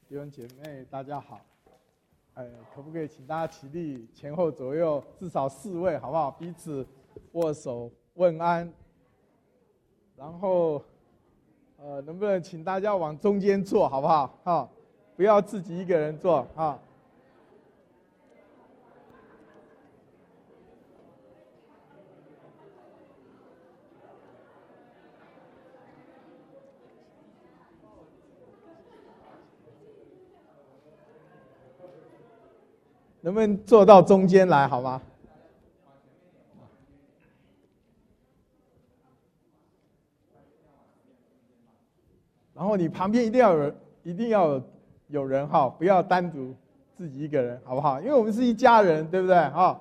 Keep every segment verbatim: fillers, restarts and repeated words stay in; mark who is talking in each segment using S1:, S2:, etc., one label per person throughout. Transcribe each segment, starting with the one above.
S1: 弟兄姐妹，大家好。哎，可不可以请大家起立，前后左右至少四位，好不好？彼此握手问安。然后，呃，能不能请大家往中间坐，好不好？哈，不要自己一个人坐啊。能不能坐到中间来，好吗？然后你旁边一定要有人，一定要有有人哈，不要单独自己一个人，好不好？因为我们是一家人，对不对？哈。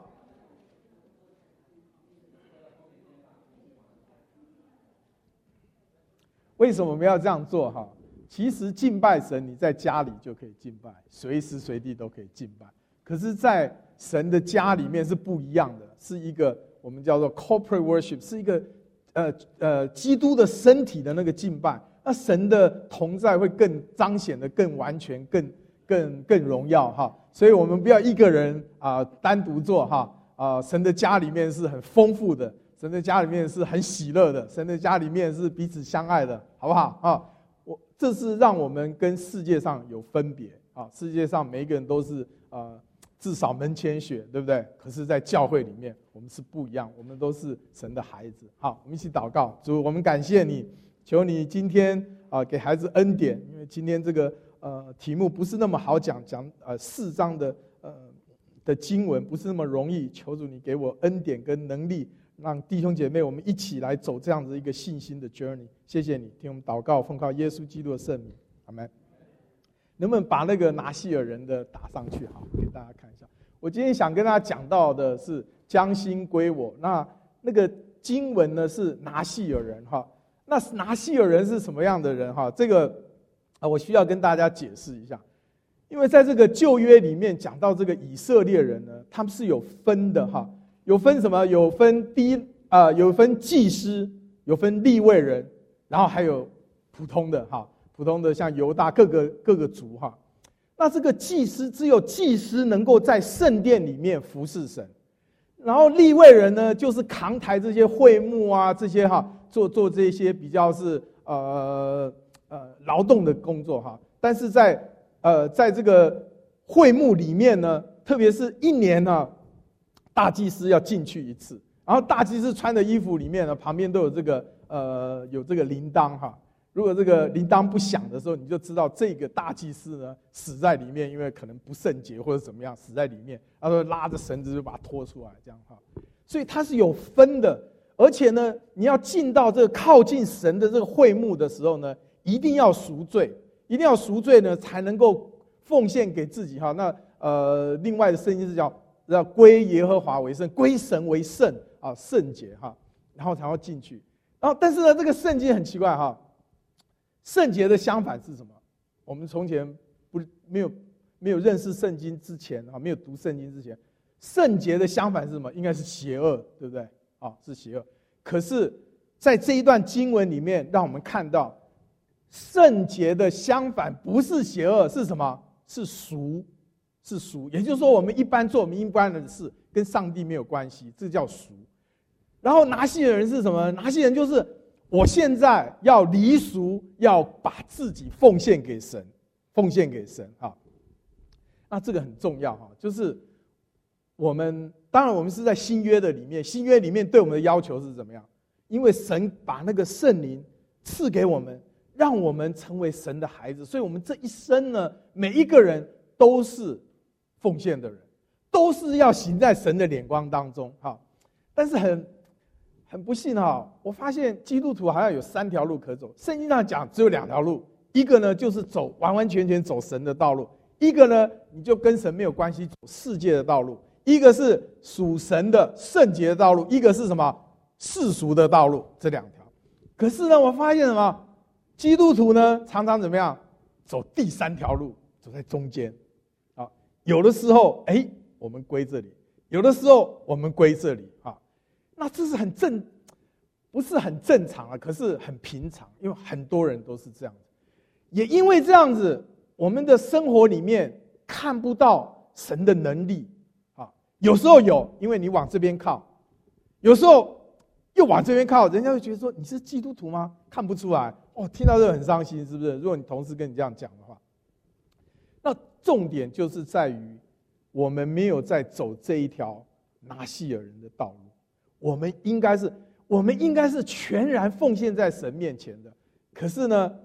S1: 为什么我们要这样做？哈，其实敬拜神，你在家里就可以敬拜，随时随地都可以敬拜。可是，在神的家里面是不一样的，是一个我们叫做 corporate worship， 是一个呃呃基督的身体的那个敬拜。那神的同在会更彰显的更完全、更更更荣耀哈。所以我们不要一个人啊、呃、单独做哈啊、呃。神的家里面是很丰富的，神的家里面是很喜乐的，神的家里面是彼此相爱的，好不好啊？我这是让我们跟世界上有分别啊。世界上每一个人都是呃。至少门前雪，对不对？可是，在教会里面，我们是不一样，我们都是神的孩子。好，我们一起祷告，主，我们感谢你，求你今天啊、呃、给孩子恩典，因为今天这个呃题目不是那么好讲，讲呃四章的呃的经文不是那么容易，求主你给我恩典跟能力，让弟兄姐妹我们一起来走这样子一个信心的 journey。谢谢你，听我们祷告，奉靠耶稣基督的圣名，阿们。能不能把那个拿细尔人的打上去？好，给大家看一下。我今天想跟大家讲到的是将心归我。那那个经文呢是拿细尔人哈。那拿细尔人是什么样的人哈？这个啊，我需要跟大家解释一下。因为在这个旧约里面讲到这个以色列人呢，他们是有分的哈，有分什么？有分第一啊、呃，有分祭司，有分利未人，然后还有普通的哈。普通的像犹大各个各个族哈，那这个祭司只有祭司能够在圣殿里面服侍神，然后利未人呢就是扛抬这些会幕啊这些哈，做做这些比较是呃呃劳动的工作哈，但是在呃在这个会幕里面呢，特别是一年呢，大祭司要进去一次，然后大祭司穿的衣服里面呢旁边都有这个呃有这个铃铛哈。如果这个铃铛不响的时候，你就知道这个大祭司呢死在里面，因为可能不圣洁或者怎么样死在里面，然后拉着绳子就把它拖出来，这样哈。所以它是有分的，而且呢，你要进到这个靠近神的这个会幕的时候呢，一定要赎罪，一定要赎罪呢才能够奉献给自己哈。那呃，另外的圣经是叫要归耶和华为圣，归神为圣啊，圣洁哈，然后才要进去。然后但是呢，这个圣经很奇怪哈。圣洁的相反是什么？我们从前不没有没有认识圣经之前啊，没有读圣经之前，圣洁的相反是什么？应该是邪恶，对不对？啊，是邪恶。可是，在这一段经文里面，让我们看到圣洁的相反不是邪恶，是什么？是赎，是赎。也就是说，我们一般做我们一般的事，跟上帝没有关系，这叫赎。然后拿细尔人是什么？拿细尔人就是。我现在要离俗，要把自己奉献给神，奉献给神哈。那这个很重要哈，就是我们当然我们是在新约的里面，新约里面对我们的要求是怎么样？因为神把那个圣灵赐给我们，让我们成为神的孩子，所以我们这一生呢，每一个人都是奉献的人，都是要行在神的眼光当中哈。但是很。很不幸哈，我发现基督徒好像有三条路可走。圣经上讲只有两条路，一个呢就是走完完全全走神的道路，一个呢你就跟神没有关系，走世界的道路。一个是属神的圣洁的道路，一个是什么世俗的道路，这两条。可是呢，我发现什么？基督徒呢常常怎么样？走第三条路，走在中间。啊，有的时候哎，我们归这里；有的时候我们归这里啊。那这是很正，不是很正常啊，可是很平常，因为很多人都是这样子。也因为这样子， 我们的生活里面看不到神的能力啊，有时候有，因为你往这边靠，有时候又往这边靠，人家会觉得说你是基督徒吗？看不出来哦，听到这个很伤心，是不是？如果你同事跟你这样讲的话，那重点就是在于我们没有在走这一条拿细耳人的道路，我们应该是我们应该是全然奉献在神面前的。可是呢，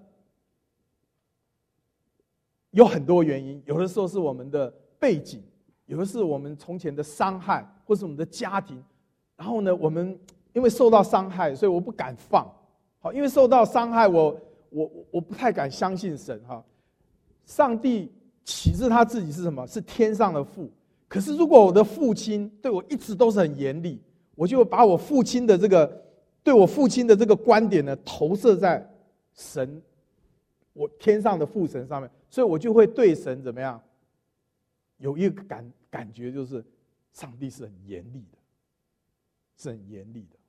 S1: 有很多原因，有的时候是我们的背景，有的是我们从前的伤害，或是我们的家庭。然后呢，我们因为受到伤害，所以我不敢放。好，因为受到伤害，我我我不太敢相信神哈。上帝启示他自己是什么？是天上的父。可是如果我的父亲对我一直都是很严厉，我就把我父亲的这个对我父亲的这个观点呢，投射在神，我天上的父神上面，所以我就会对神怎么样？有一个感感觉，就是上帝是很严厉的，是很严厉的。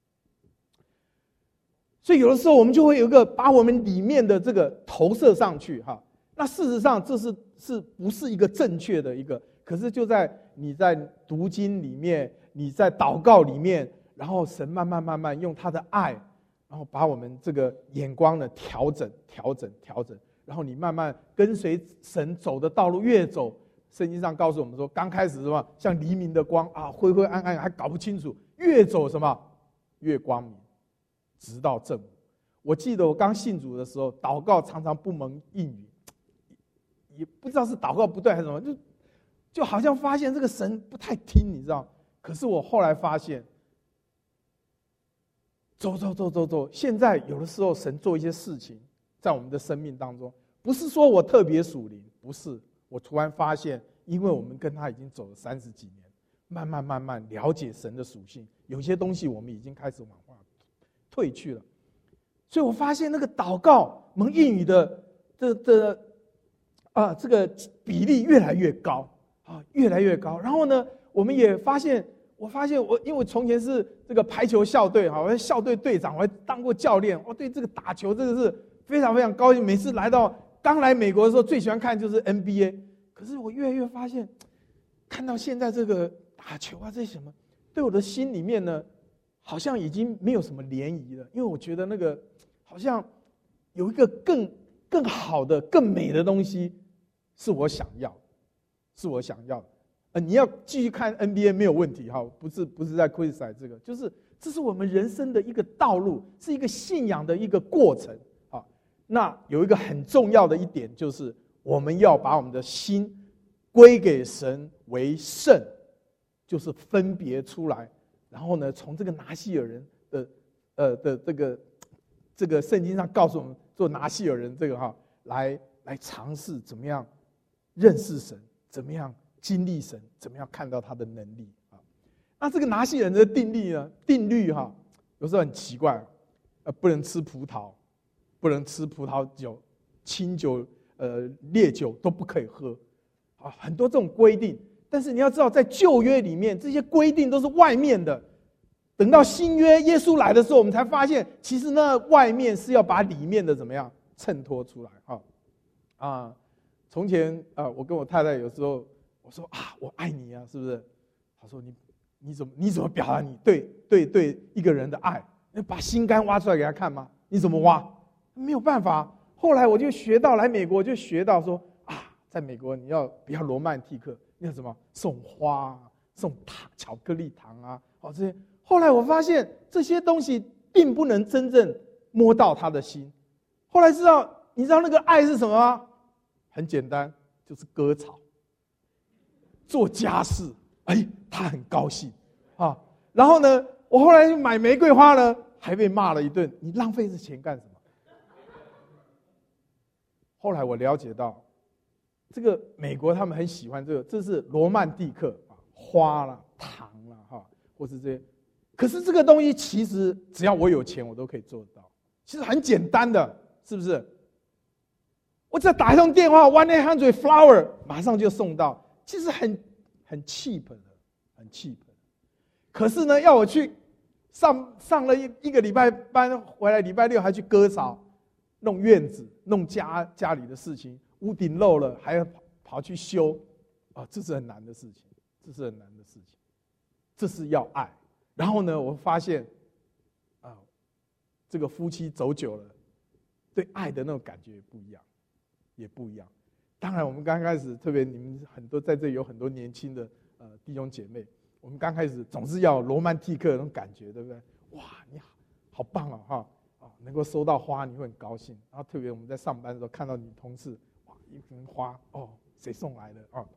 S1: 所以有的时候我们就会有一个把我们里面的这个投射上去哈，那事实上这是是不是一个正确的一个？可是就在你在读经里面，你在祷告里面，然后神慢慢慢慢用他的爱，然后把我们这个眼光呢调整调整调整，然后你慢慢跟随神走的道路越走，圣经上告诉我们说，刚开始什么像黎明的光啊，灰灰暗暗还搞不清楚，越走什么越光明。直到正午。我记得我刚信主的时候，祷告常常不蒙应允，也不知道是祷告不对还是什么，就就好像发现这个神不太听，你知道？可是我后来发现，走走走走走，现在有的时候神做一些事情在我们的生命当中，不是说我特别属灵，不是，我突然发现，因为我们跟他已经走了三十几年，慢慢慢慢了解神的属性，有些东西我们已经开始往外退去了，所以我发现那个祷告蒙应允的这这啊这个比例越来越高啊，越来越高。然后呢，我们也发现，我发现我因为我从前是这个排球校队哈，我是校队队长，我还当过教练，我对这个打球真的是非常非常高兴。每次来到刚来美国的时候，最喜欢看就是 N B A。可是我越来越发现，看到现在这个打球啊这些什么，对我的心里面呢，好像已经没有什么涟漪了，因为我觉得那个好像有一个更更好的、更美的东西，是我想要，是我想要的。呃，你要继续看 N B A 没有问题哈，不是不是在 criticize 这个，就是这是我们人生的一个道路，是一个信仰的一个过程啊。那有一个很重要的一点，就是我们要把我们的心归给神为圣，就是分别出来。然后呢，从这个拿细耳人的，呃的这个这个圣经上告诉我们，做拿细耳人这个哈，来来尝试怎么样认识神，怎么样经历神，怎么样看到他的能力啊。那这个拿细耳人的定律呢，定律哈，有时候很奇怪，呃，不能吃葡萄，不能吃葡萄酒、清酒、呃烈酒都不可以喝，啊，很多这种规定。但是你要知道，在旧约里面，这些规定都是外面的。等到新约耶稣来的时候，我们才发现，其实那外面是要把里面的怎么样衬托出来。哈，啊，从前啊，我跟我太太有时候我说啊，我爱你啊，是不是？她说你你怎么你怎么表达你对对对一个人的爱？你把心肝挖出来给他看吗？你怎么挖？没有办法。后来我就学到，来美国就学到说啊，在美国你要比较罗曼蒂克。那什么送花啊，送糖、巧克力糖啊，好这些。后来我发现这些东西并不能真正摸到他的心。后来知道，你知道那个爱是什么吗？很简单，就是割草、做家事。哎，他很高兴啊。然后呢，我后来买玫瑰花呢，还被骂了一顿，你浪费这钱干什么？后来我了解到。这个美国他们很喜欢这个，这是罗曼蒂克啊，花啦、糖啦，哈，或是这些。可是这个东西其实只要我有钱，我都可以做得到。其实很简单的，是不是？我只要打一通电话 ，one eight hundred flower， 马上就送到。其实很很 cheap 的，很 cheap 的。可是呢，要我去上上了一一个礼拜班回来，礼拜六还去割草， 弄院子、弄家家里的事情，屋顶漏了还要跑跑去修，啊，这是很难的事情，这是很难的事情，这是要爱。然后呢，我发现，啊，这个夫妻走久了，对爱的那种感觉也不一样，也不一样。当然，我们刚开始，特别你们很多在这里有很多年轻的呃弟兄姐妹，我们刚开始总是要罗曼蒂克的那种感觉，对不对？哇，你好，好棒哦，哈，哦，能够收到花你会很高兴。然后特别我们在上班的时候看到女同事，哇，一盆花，哦，谁送来的啊？哦，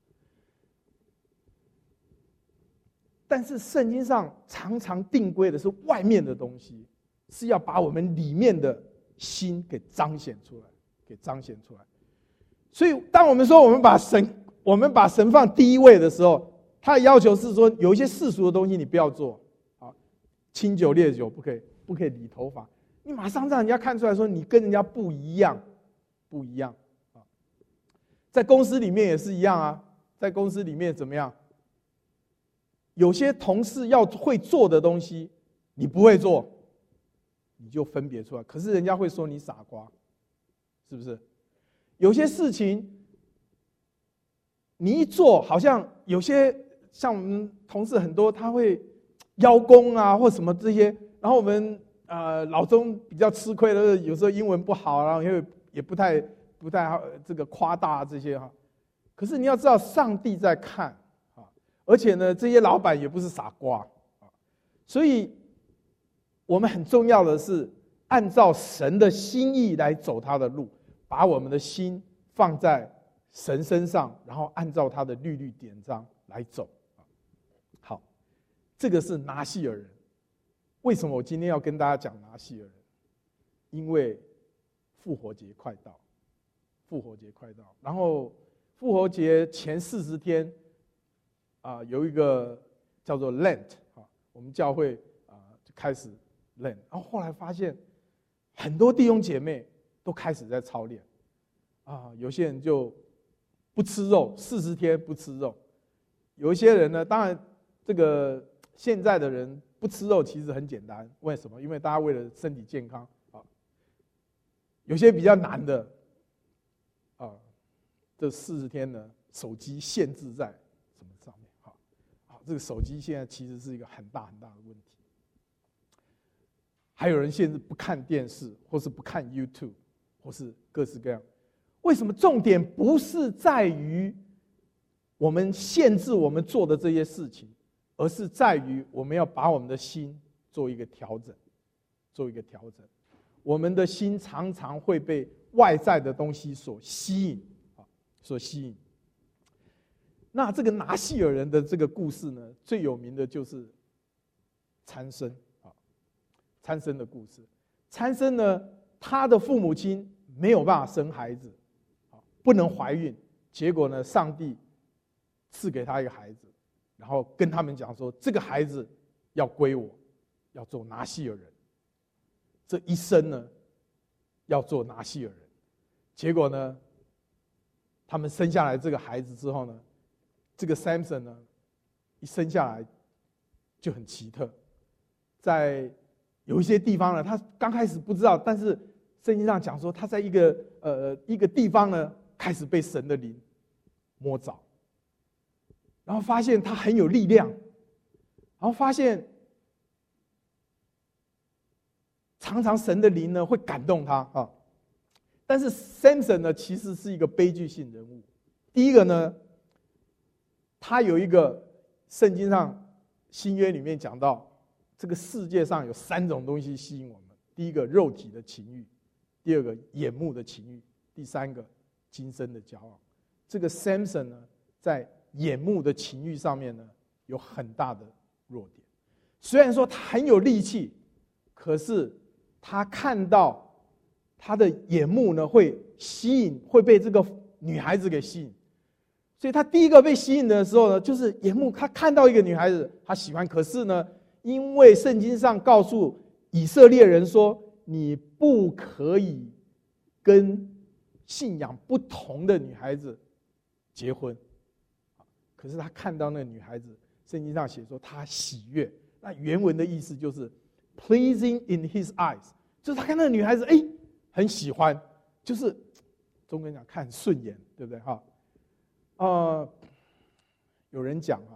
S1: 但是圣经上常常定规的是外面的东西，是要把我们里面的心给彰显出来，给彰显出来。所以，当我们说我们把神，我们把神放第一位的时候，他的要求是说，有一些世俗的东西你不要做，啊，清酒烈酒不可以，不可以理头发，你马上让人家看出来说你跟人家不一样，不一样啊。在公司里面也是一样啊，在公司里面怎么样？有些同事要会做的东西，你不会做，你就分别出来。可是人家会说你傻瓜，是不是？有些事情，你一做，好像有些像我们同事很多，他会邀功啊，或什么这些。然后我们呃老中比较吃亏的，有时候英文不好，然后也也不太不太这个夸大这些哈。可是你要知道，上帝在看啊，而且呢，这些老板也不是傻瓜啊，所以我们很重要的是按照神的心意来走他的路。把我们的心放在神身上，然后按照他的律律典章来走。好，这个是拿细耳人。为什么我今天要跟大家讲拿细耳人？因为复活节快到，复活节快到，然后复活节前四十天，啊、呃，有一个叫做 Lent 啊，我们教会啊、呃、就开始 Lent， 然后后来发现很多弟兄姐妹都开始在操练，啊，有些人就不吃肉，四十天不吃肉。有一些人呢，当然这个现在的人不吃肉其实很简单，为什么？因为大家为了身体健康啊。有些比较难的，啊，这四十天呢，手机限制在什么上面？哈，好，这个手机现在其实是一个很大很大的问题。还有人限制不看电视，或是不看 YouTube。或是各式各样，为什么重点不是在于我们限制我们做的这些事情，而是在于我们要把我们的心做一个调整，做一个调整。我们的心常常会被外在的东西所吸引，啊，所吸引。那这个拿细耳人的这个故事呢，最有名的就是参孙啊，参孙的故事。参孙呢，他的父母亲没有办法生孩子，不能怀孕，结果呢，上帝赐给他一个孩子，然后跟他们讲说，这个孩子要归我，要做拿细耳人，这一生呢要做拿细耳人。结果呢，他们生下来这个孩子之后呢，这个 Samson 呢一生下来就很奇特，在有一些地方呢，他刚开始不知道，但是圣经上讲说，他在一个呃一个地方呢，开始被神的灵摸着，然后发现他很有力量，然后发现常常神的灵呢会感动他啊。但是 Samson 呢，其实是一个悲剧性人物。第一个呢，他有一个圣经上新约里面讲到，这个世界上有三种东西吸引我们：第一个肉体的情欲，第二个眼目的情欲，第三个今生的骄傲。这个 Samson 呢，在眼目的情欲上面呢，有很大的弱点。虽然说他很有力气，可是他看到他的眼目呢会吸引，会被这个女孩子给吸引。所以他第一个被吸引的时候呢，就是眼目，他看到一个女孩子，他喜欢。可是呢，因为圣经上告诉以色列人说，你不可以跟信仰不同的女孩子结婚。可是他看到那个女孩子，圣经上写说他喜悦，那原文的意思就是 pleasing in his eyes， 就是他看那个女孩子，哎， 很喜欢，就是中国人讲看顺眼，对不对哈？呃，有人讲啊，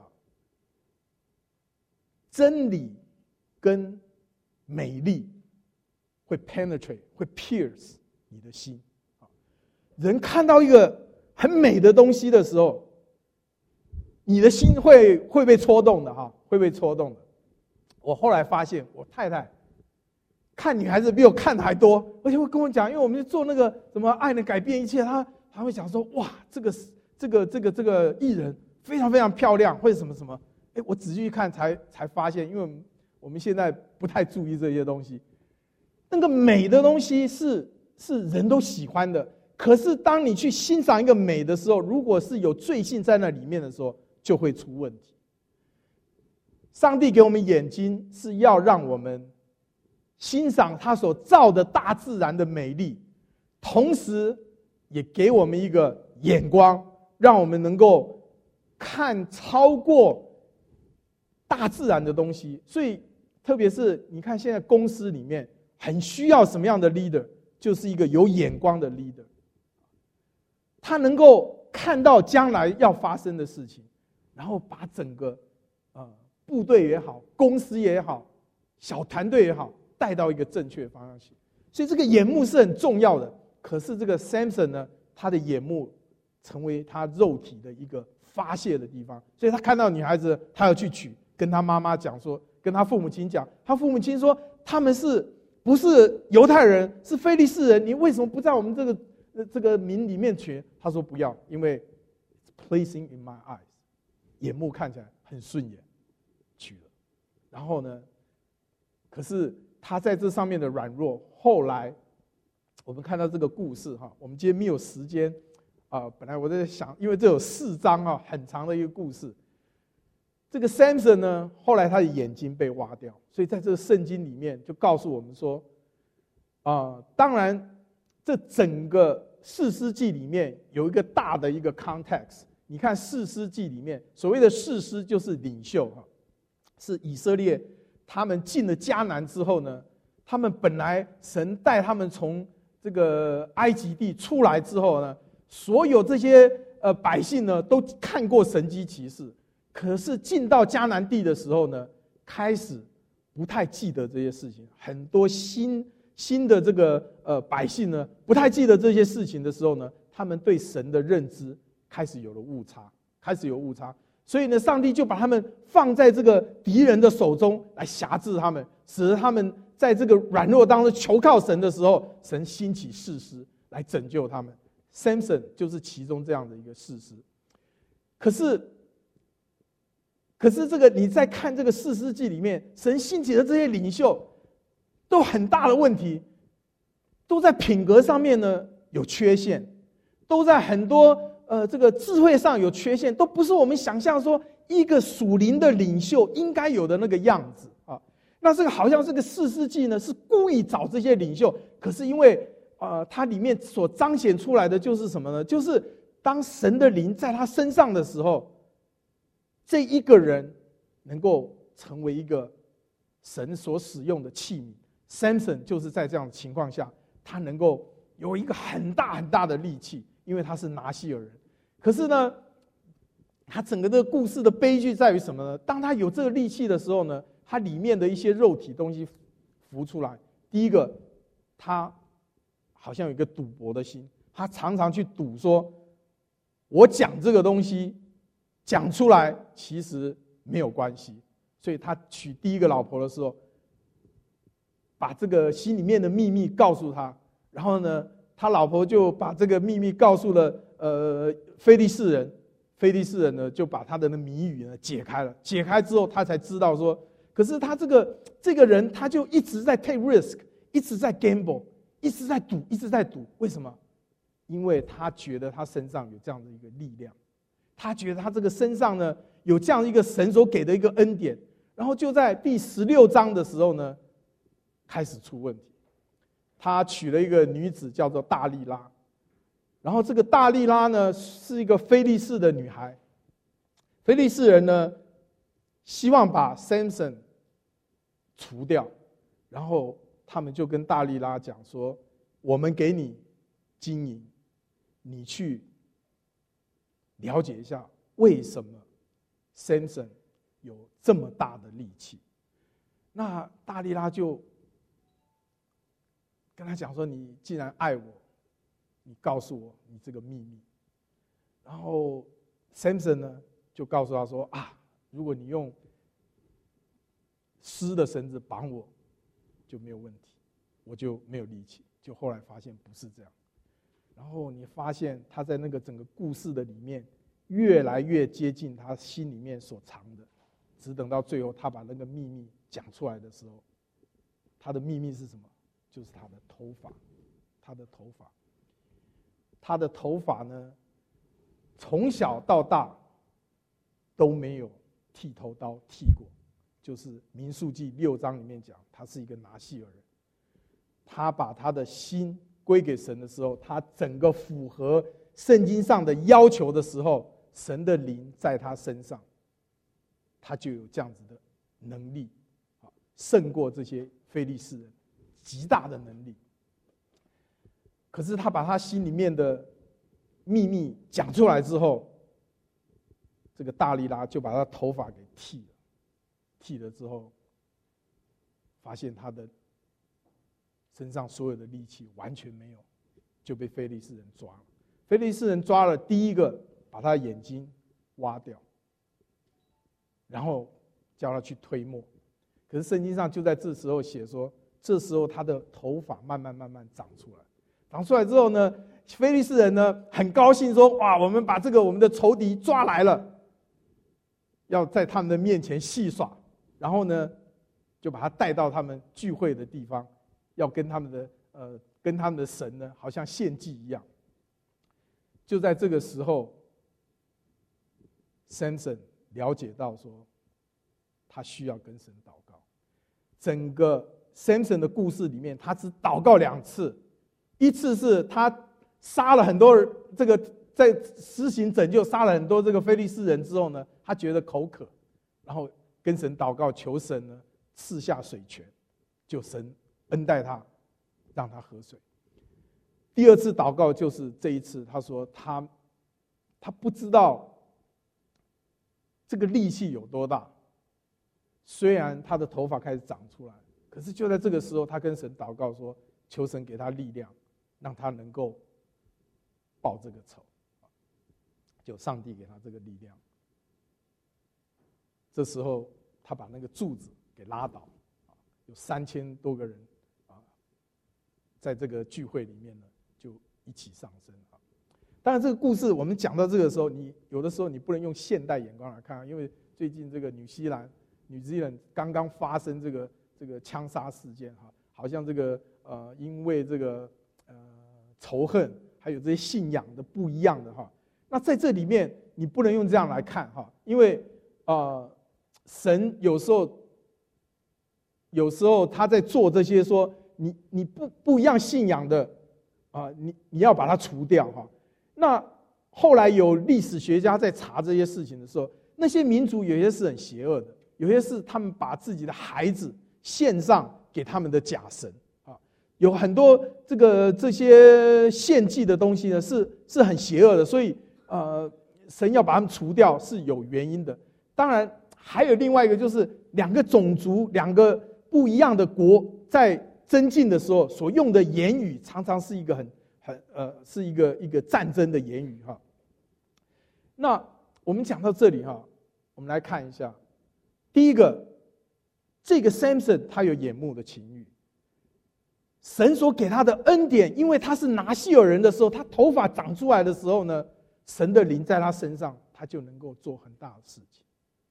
S1: 真理跟美丽会 penetrate， 会 pierce 你的心。人看到一个很美的东西的时候，你的心会会被戳动的哈，会被戳动的。我后来发现，我太太看女孩子比我看的还多，而且会跟我讲，因为我们做那个什么爱能改变一切，她她会讲说，哇，这个这个这个这个艺人非常非常漂亮，或者什么什么。哎，我仔细一看才才发现，因为我们现在不太注意这些东西，那个美的东西是是人都喜欢的。可是当你去欣赏一个美的时候，如果是有罪性在那里面的时候，就会出问题。上帝给我们眼睛是要让我们欣赏他所造的大自然的美丽，同时也给我们一个眼光，让我们能够看超过大自然的东西。所以特别是你看现在公司里面很需要什么样的 leader， 就是一个有眼光的 leader， 他能够看到将来要发生的事情，然后把整个呃部队也好，公司也好，小团队也好，带到一个正确的方向去。所以这个眼目是很重要的。可是这个 Samson 呢，他的眼目成为他肉体的一个发泄的地方，所以他看到女孩子，他要去娶，跟他妈妈讲说，跟他父母亲讲，他父母亲说他们是不是犹太人，是非利士人，你为什么不在我们这个这个民里面娶？他说不要，因为 pleasing in my eyes， 眼目看起来很顺眼，娶了。然后呢，可是他在这上面的软弱，后来我们看到这个故事哈，我们今天没有时间啊、呃，本来我在想，因为这有四章啊，很长的一个故事。这个 Samson 呢，后来他的眼睛被挖掉，所以在这个圣经里面就告诉我们说，啊、呃，当然这整个士师记里面有一个大的一个 context。你看士师记里面所谓的士师就是领袖哈，是以色列他们进了迦南之后呢，他们本来神带他们从这个埃及地出来之后呢，所有这些呃百姓呢都看过神迹奇事，可是进到迦南地的时候呢，开始不太记得这些事情，很多新新的这个呃百姓呢不太记得这些事情的时候呢，他们对神的认知开始有了误差，开始有误差，所以呢，上帝就把他们放在这个敌人的手中来辖制他们，使得他们在这个软弱当中求靠神的时候，神兴起士师来拯救他们。Samson 就是其中这样的一个士师。可是，可是这个你在看这个士师记里面，神兴起的这些领袖都很大的问题，都在品格上面呢有缺陷，都在很多。呃，这个智慧上有缺陷，都不是我们想象说一个属灵的领袖应该有的那个样子啊。那这个好像这个士师记呢，是故意找这些领袖，可是因为呃，它里面所彰显出来的就是什么呢？就是当神的灵在他身上的时候，这一个人能够成为一个神所使用的器皿。Samson 就是在这样的情况下，他能够有一个很大很大的力气。因为他是拿西尔人，可是呢，他整个这个故事的悲剧在于什么呢？当他有这个力气的时候呢，他里面的一些肉体东西浮出来。第一个，他好像有一个赌博的心，他常常去赌说，我讲这个东西讲出来其实没有关系，所以他娶第一个老婆的时候，把这个心里面的秘密告诉他，然后呢，他老婆就把这个秘密告诉了呃非利士人，非利士人呢就把他的那谜语呢解开了。解开之后，他才知道说，可是他这个这个人他就一直在 take risk， 一直在 gamble， 一直在赌，一直在赌。为什么？因为他觉得他身上有这样的一个力量，他觉得他这个身上呢有这样一个神所给的一个恩典。然后就在第十六章的时候呢，开始出问题。他娶了一个女子叫做大利拉，然后这个大利拉呢是一个非利士的女孩，非利士人呢希望把 Samson 除掉，然后他们就跟大利拉讲说， 我们给你经营，你去了解一下为什么 Samson 有这么大的力气。那大利拉就跟他讲说，你既然爱我，你告诉我你这个秘密。然后 Samson 呢就告诉他说啊，如果你用丝的绳子绑我就没有问题，我就没有力气。就后来发现不是这样，然后你发现他在那个整个故事的里面越来越接近他心里面所藏的，只等到最后他把那个秘密讲出来的时候，他的秘密是什么？就是他的头发，他的头发，他的头发呢，从小到大都没有剃头刀剃过，就是民数记六章里面讲，他是一个拿细耳人。他把他的心归给神的时候，他整个符合圣经上的要求的时候，神的灵在他身上，他就有这样子的能力，胜过这些非利士人，极大的能力。可是他把他心里面的秘密讲出来之后，这个大利拉就把他头发给剃了，剃了之后，发现他的身上所有的力气完全没有，就被非利士人抓了。非利士人抓了，第一个把他的眼睛挖掉，然后叫他去推磨。可是圣经上就在这时候写说，这时候他的头发慢慢慢慢长出来，长出来之后呢，非利士人呢很高兴说：哇，我们把这个我们的仇敌抓来了，要在他们的面前戏耍，然后呢就把他带到他们聚会的地方，要跟他们的呃跟他们的神呢好像献祭一样。就在这个时候 Samson 了解到说他需要跟神祷告。整个 Samson 的故事里面，他只祷告两次，一次是他杀了很多人，这个在施行拯救杀了很多这个非利士人之后呢，他觉得口渴，然后跟神祷告，求神呢赐下水泉，就神恩待他，让他喝水。第二次祷告就是这一次，他说他他不知道这个力气有多大，虽然他的头发开始长出来，可是就在这个时候，他跟神祷告说，求神给他力量，让他能够报这个仇。就上帝给他这个力量。这时候他把那个柱子给拉倒，有三千多个人啊，在这个聚会里面呢，就一起上升啊。当然，这个故事我们讲到这个时候，你有的时候你不能用现代眼光来看，因为最近这个纽西兰、纽西兰刚刚发生这个这个枪杀事件哈，好像这个呃，因为这个呃仇恨，还有这些信仰的不一样的哈。那在这里面，你不能用这样来看哈，因为呃，神有时候有时候他在做这些说你你不不一样信仰的啊，你你要把它除掉哈。那后来有历史学家在查这些事情的时候，那些民族有些是很邪恶的，有些是他们把自己的孩子献上给他们的假神啊，有很多这个这些献祭的东西呢是是很邪恶的，所以呃神要把他们除掉是有原因的。当然还有另外一个，就是两个种族、两个不一样的国在增进的时候所用的言语，常常是一个很很呃是一个一个战争的言语哈。那我们讲到这里哈，我们来看一下，第一个，这个 Samson 他有眼目的情欲，神所给他的恩典，因为他是拿细耳人的时候，他头发长出来的时候呢，神的灵在他身上，他就能够做很大的事情。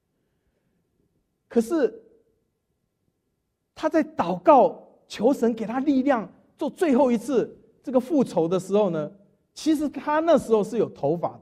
S1: 可是他在祷告求神给他力量做最后一次这个复仇的时候呢，其实他那时候是有头发的，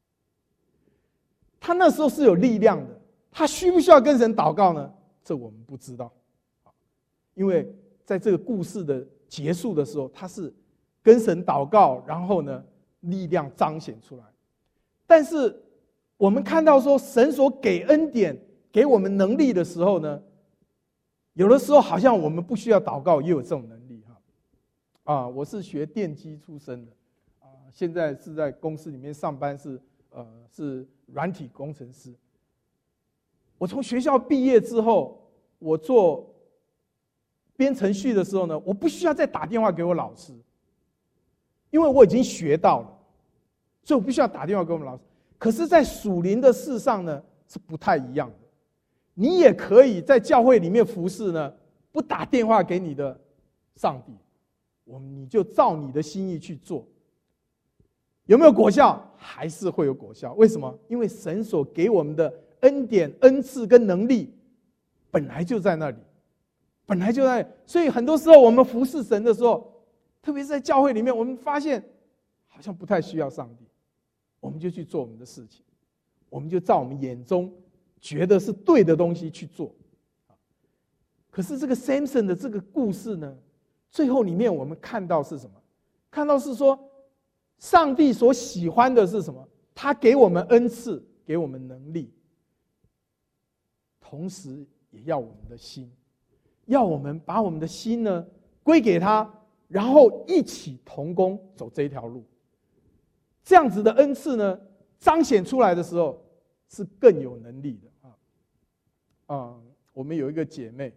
S1: 他那时候是有力量的，他需不需要跟神祷告呢？这我们不知道，因为在这个故事的结束的时候，他是跟神祷告，然后呢力量彰显出来。但是我们看到说，神所给恩典给我们能力的时候呢，有的时候好像我们不需要祷告也有这种能力哈。 啊，我是学电机出身的，啊，现在是在公司里面上班是，是呃是软体工程师。我从学校毕业之后，我做编程序的时候呢，我不需要再打电话给我老师，因为我已经学到了，所以我不需要打电话给我们老师。可是，在属灵的事上呢，是不太一样的。你也可以在教会里面服侍呢，不打电话给你的上帝，我们你就照你的心意去做。有没有果效？还是会有果效。为什么？因为神所给我们的恩典、恩赐跟能力，本来就在那里，本来就在。所以很多时候我们服侍神的时候，特别是在教会里面，我们发现好像不太需要上帝，我们就去做我们的事情，我们就照我们眼中觉得是对的东西去做。可是这个 Samson 的这个故事呢，最后里面我们看到是什么？看到是说，上帝所喜欢的是什么？他给我们恩赐，给我们能力，同时也要我们的心，要我们把我们的心呢归给他，然后一起同工走这一条路。这样子的恩赐呢，彰显出来的时候是更有能力的啊。啊，我们有一个姐妹，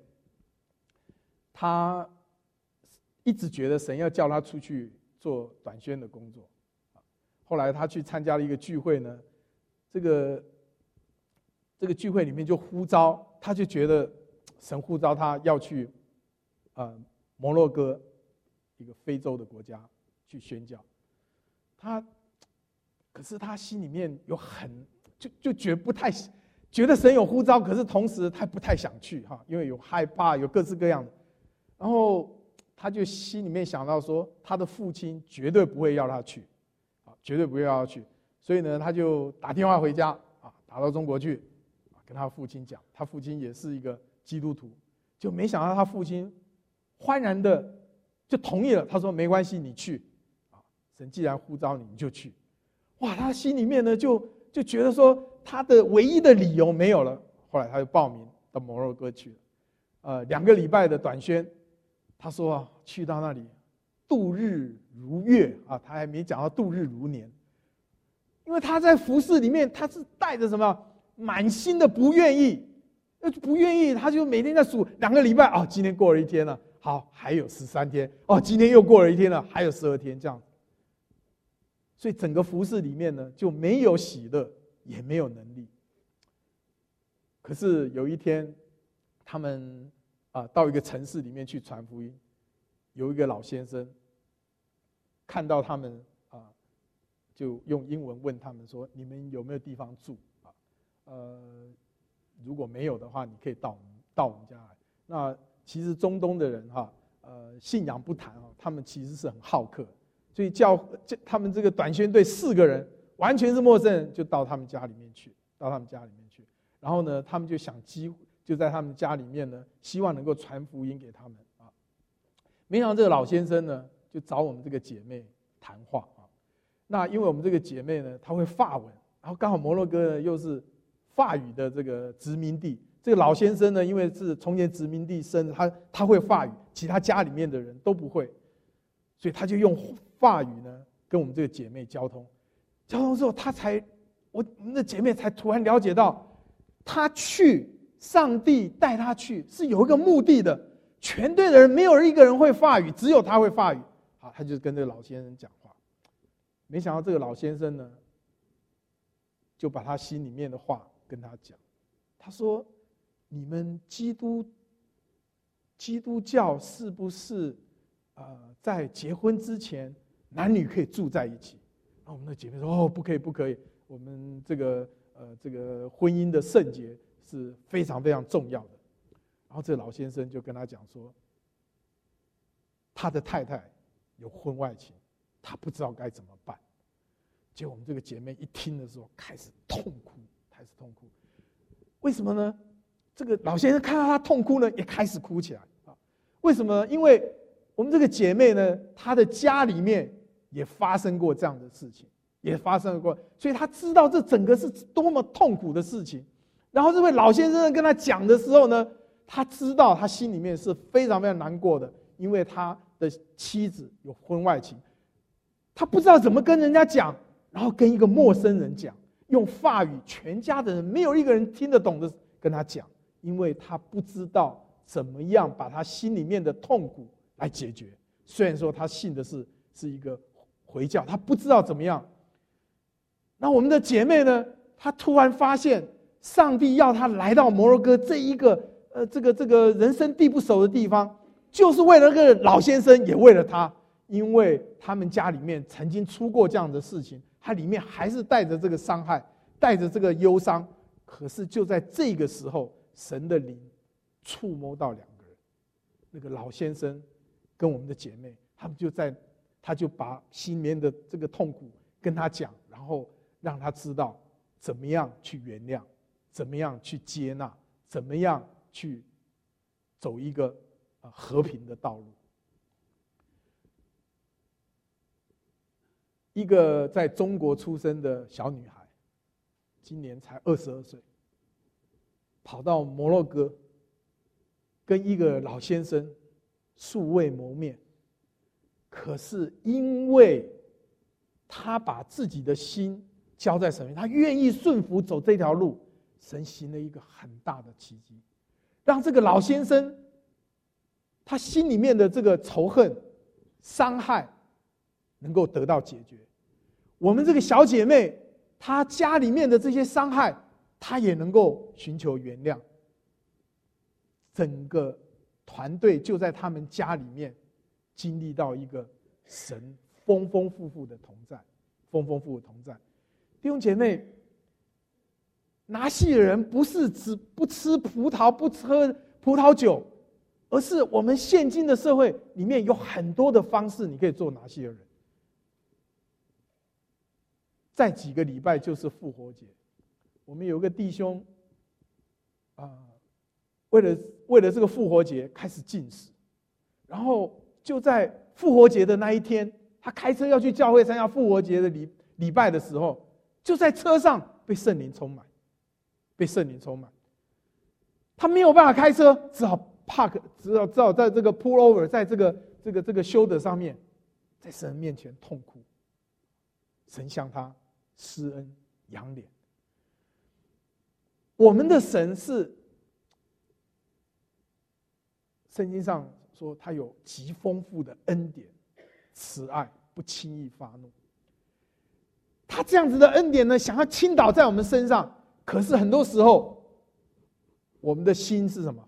S1: 她一直觉得神要叫她出去做短宣的工作。后来她去参加了一个聚会呢，这个这个聚会里面就呼召，她就觉得神呼召她要去呃摩洛哥一个非洲的国家去宣教。她可是她心里面有很就就觉得不太觉得神有呼召，可是同时她不太想去哈，因为有害怕，有各式各样的。然后她就心里面想到说，她的父亲绝对不会要她去，啊，绝对不会要她去。所以呢，她就打电话回家啊，打到中国去，跟她父亲讲。她父亲也是一个基督徒，就没想到她父亲欢然的就同意了。他说：“没关系，你去，啊，神既然呼召你，你就去。”哇，他心里面呢就就觉得说他的唯一的理由没有了。后来他就报名到摩洛哥去了，呃，两个礼拜的短宣。他说啊，去到那里度日如月啊，他还没讲到度日如年，因为他在服事里面，他是带着什么满心的不愿意，不愿意，他就每天在数两个礼拜啊，今天过了一天了，好，还有十三天哦，今天又过了一天了，还有十二天这样。所以整个服事里面呢，就没有喜乐，也没有能力。可是有一天，他们啊到一个城市里面去传福音，有一个老先生看到他们啊，就用英文问他们说：“你们有没有地方住啊？呃，如果没有的话，你可以到我们到我们家来。”那其实中东的人哈，呃，信仰不谈啊，他们其实是很好客。所以叫他们这个短宣队四个人，完全是陌生人，就到他们家里面去，到他们家里面去。然后呢，他们就想机会，就在他们家里面呢，希望能够传福音给他们啊。没想到这个老先生呢，就找我们这个姐妹谈话啊。那因为我们这个姐妹呢，她会法文，然后刚好摩洛哥呢又是法语的这个殖民地。这个老先生呢，因为是从前殖民地生，他他会法语，其他家里面的人都不会，所以他就用法语呢跟我们这个姐妹交通，交通之后，他才我我们的姐妹才突然了解到，他去上帝带他去是有一个目的的。全队的人没有一个人会法语，只有他会法语。好，他就跟这个老先生讲话。没想到这个老先生呢，就把他心里面的话跟他讲。他说：“你们基督基督教是不是呃在结婚之前？”男女可以住在一起，然后我们的姐妹说：“哦，不可以，不可以，我们这个呃这个婚姻的圣洁是非常非常重要的。”然后这老先生就跟他讲说，他的太太有婚外情，他不知道该怎么办。结果我们这个姐妹一听的时候，开始痛哭，开始痛哭。为什么呢？这个老先生看到他痛哭呢，也开始哭起来啊。为什么呢？因为我们这个姐妹呢，她的家里面也发生过这样的事情，也发生过，所以她知道这整个是多么痛苦的事情。然后这位老先生跟她讲的时候呢，她知道她心里面是非常非常难过的，因为她的妻子有婚外情，他不知道怎么跟人家讲，然后跟一个陌生人讲，用法语，全家的人没有一个人听得懂的跟他讲，因为他不知道怎么样把他心里面的痛苦来解决。虽然说他信的是是一个回教，他不知道怎么样。那我们的姐妹呢，她突然发现上帝要她来到摩洛哥这一个呃这个这个人生地不熟的地方，就是为了那个老先生，也为了他，因为他们家里面曾经出过这样的事情，他里面还是带着这个伤害，带着这个忧伤。可是就在这个时候，神的灵触摸到两个人，那个老先生跟我们的姐妹，他们就在，他就把心里面的这个痛苦跟他讲，然后让他知道怎么样去原谅，怎么样去接纳，怎么样去走一个和平的道路。一个在中国出生的小女孩，今年才二十二岁，跑到摩洛哥，跟一个老先生素未谋面，可是因为他把自己的心交在神面前，他愿意顺服走这条路，神行了一个很大的奇迹，让这个老先生他心里面的这个仇恨、伤害能够得到解决。我们这个小姐妹，她家里面的这些伤害，她也能够寻求原谅。整个团队就在他们家里面经历到一个神丰丰富富的同在，丰丰富富的同在。弟兄姐妹，拿细尔人不是只不吃葡萄、不喝葡萄酒，而是我们现今的社会里面有很多的方式，你可以做拿细尔人。再几个礼拜就是复活节，我们有个弟兄，啊、呃，为了为了这个复活节开始禁食，然后就在复活节的那一天，他开车要去教会参加复活节的礼礼拜的时候，就在车上被圣灵充满，被圣灵充满，他没有办法开车，只好 park， 只好只好在这个 pull over， 在这个这个这个 shoulder 上面，在神面前痛哭，神向他施恩扬脸。我们的神是圣经上说他有极丰富的恩典、慈爱，不轻易发怒。他这样子的恩典呢，想要倾倒在我们身上，可是很多时候我们的心是什么？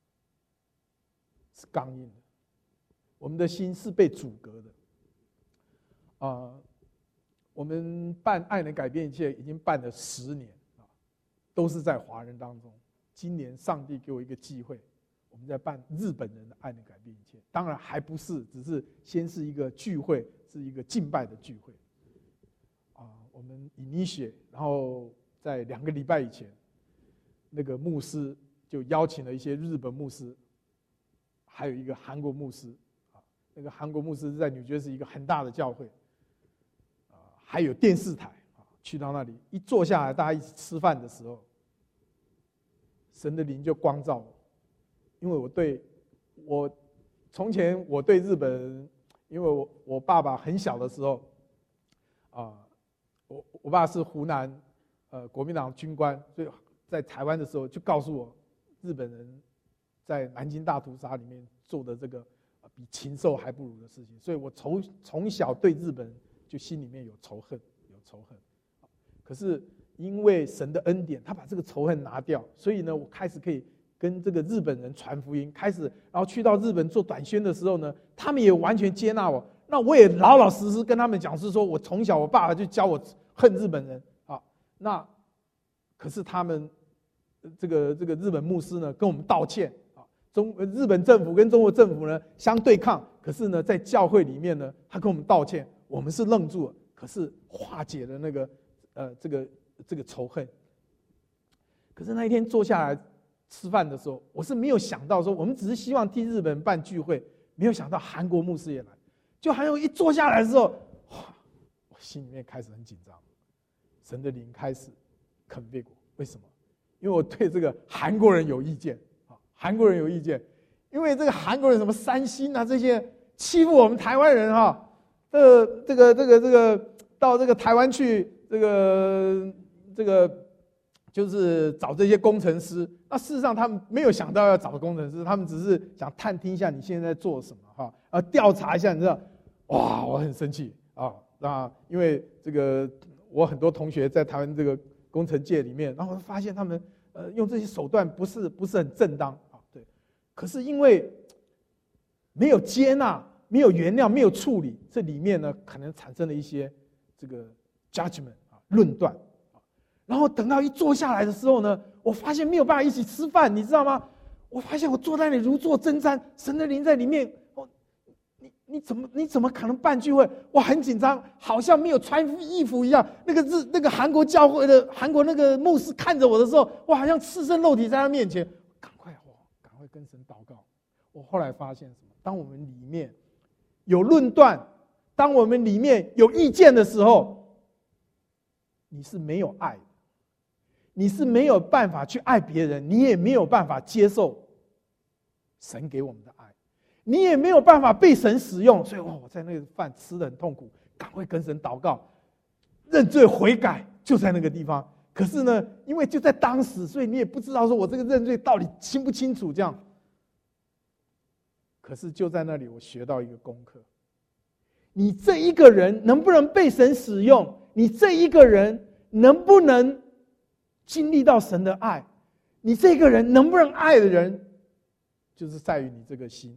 S1: 是刚硬的，我们的心是被阻隔的。啊、呃，我们办爱能改变一切已经办了十年啊，都是在华人当中。今年上帝给我一个机会，我们在办日本人的爱能改变一切。当然还不是，只是先是一个聚会，是一个敬拜的聚会。啊，我们 initiate， 然后在两个礼拜以前，那个牧师就邀请了一些日本牧师，还有一个韩国牧师。啊，那个韩国牧师在纽约是一个很大的教会。还有电视台啊，去到那里一坐下来，大家一起吃饭的时候，神的灵就光照我，因为我对我从前我对日本人，因为我我爸爸很小的时候，啊，我我爸是湖南呃国民党军官，所以在台湾的时候就告诉我，日本人在南京大屠杀里面做的这个比禽兽还不如的事情，所以我从从小对日本人就心里面有仇恨，有仇恨。可是因为神的恩典，他把这个仇恨拿掉，所以呢，我开始可以跟这个日本人传福音，开始，然后去到日本做短宣的时候呢，他们也完全接纳我。那我也老老实实跟他们讲，是说我从小我爸爸就教我恨日本人啊。那可是他们这个这个日本牧师呢，跟我们道歉啊，中日本政府跟中国政府呢相对抗，可是呢，在教会里面呢，他跟我们道歉。我们是愣住了，可是化解了那个呃这个这个仇恨。可是那一天坐下来吃饭的时候，我是没有想到说，我们只是希望替日本人办聚会，没有想到韩国牧师也来。就韩国一坐下来的时候，哇，我心里面开始很紧张，神的灵开始肯背我。为什么？因为我对这个韩国人有意见啊，韩国人有意见，因为这个韩国人什么三星啊这些。 欺负我们台湾人哈，这个这个这个这个到这个台湾去，这个这个就是找这些工程师。那事实上他们没有想到要找工程师，他们只是想探听一下你现在在做什么哈，啊调查一下，你知道，哇，我很生气啊。那因为这个我很多同学在台湾这个工程界里面，然后发现他们呃用这些手段不是不是很正当啊，对。可是因为没有接纳、没有原谅、没有处理，这里面呢可能产生了一些这个 judgment 啊论断啊。然后等到一坐下来的时候呢，我发现没有办法一起吃饭，你知道吗？我发现我坐在那里如坐针毡，神的灵在里面。你你怎么你怎么可能办聚会？我很紧张，好像没有穿衣服一样。那个日那个韩国教会的韩国那个牧师看着我的时候，我好像赤身露体在他面前。赶快哦，赶快跟神祷告。我后来发现什么？当我们里面有论断，当我们里面有意见的时候，你是没有爱的，你是没有办法去爱别人，你也没有办法接受神给我们的爱。你也没有办法被神使用，所以哇，我在那个饭吃得很痛苦，赶快跟神祷告，认罪悔改，就在那个地方。可是呢，因为就在当时，所以你也不知道说我这个认罪到底清不清楚这样。可是就在那里，我学到一个功课：你这一个人能不能被神使用？你这一个人能不能经历到神的爱？你这个人能不能爱的人，就是在于你这个心。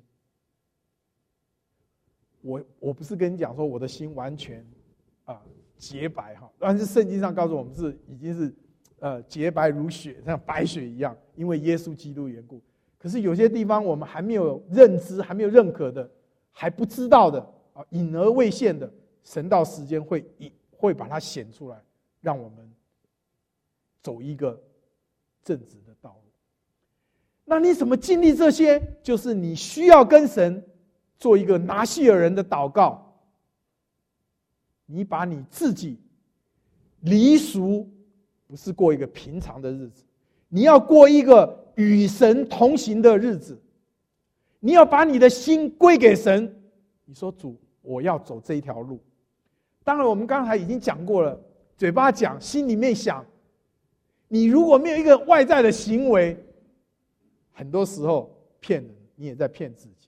S1: 我我不是跟你讲说我的心完全啊洁白哈，但是圣经上告诉我们是已经是呃洁白如雪，像白雪一样，因为耶稣基督的缘故。可是有些地方我们还没有认知，还没有认可的，还不知道的啊，隐而未现的，神到时间会会把它显出来，让我们走一个正直的道路。那你怎么经历这些？就是你需要跟神做一个拿细耳人的祷告，你把你自己离俗，不是过一个平常的日子，你要过一个与神同行的日子。你要把你的心归给神。你说主，我要走这一条路。当然我们刚才已经讲过了，嘴巴讲，心里面想。你如果没有一个外在的行为，很多时候骗人，你也在骗自己。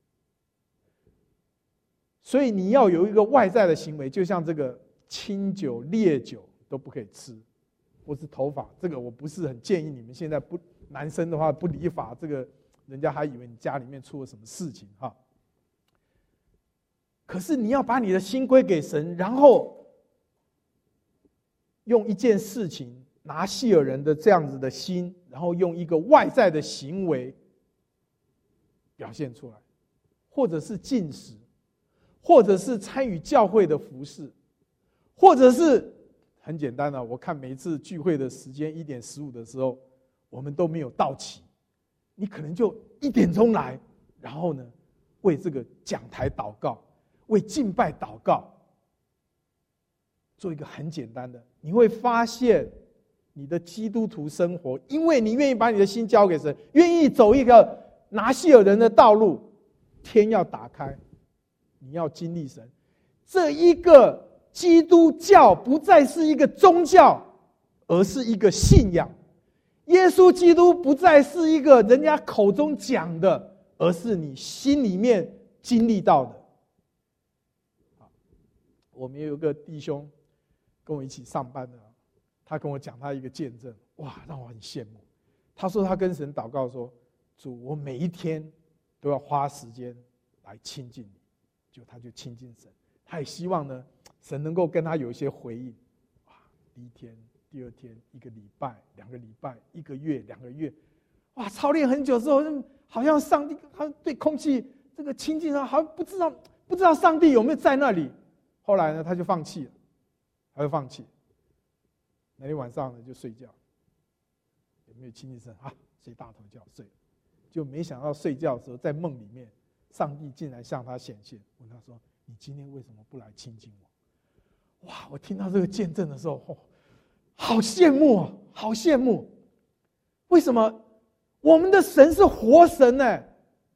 S1: 所以你要有一个外在的行为，就像这个清酒、烈酒都不可以吃，或是头发，这个我不是很建议你们现在不男生的话不理发，这个人家还以为你家里面出了什么事情哈。可是你要把你的心归给神，然后用一件事情拿细耳人的这样子的心，然后用一个外在的行为表现出来，或者是禁食，或者是参与教会的服事，或者是很简单的，我看每一次聚会的时间一点十五的时候，我们都没有到齐，你可能就一点钟来，然后呢，为这个讲台祷告，为敬拜祷告，做一个很简单的，你会发现你的基督徒生活，因为你愿意把你的心交给神，愿意走一个拿细耳人的道路，天要打开，你要经历神。这一个基督教不再是一个宗教，而是一个信仰。耶稣基督不再是一个人家口中讲的，而是你心里面经历到的。我们也有个弟兄跟我一起上班的，他跟我讲他一个见证，哇，让我很羡慕。他说他跟神祷告说，主，我每一天都要花时间来亲近你，就他就亲近神。他也希望呢，神能够跟他有一些回应。哇，第一天、第二天、一个礼拜、两个礼拜、一个月、两个月，哇，操练很久之后，好像上帝好像对空气这个亲近，好像不知道不知道上帝有没有在那里。后来呢，他就放弃了，他就放弃。那天晚上呢，就睡觉，有没有亲近神啊？睡大头觉睡了，就没想到睡觉的时候，在梦里面，上帝竟然向他显现，问他说：“你今天为什么不来亲近我？”哇！我听到这个见证的时候，哦，好羡慕啊，好羡慕！为什么？我们的神是活神呢？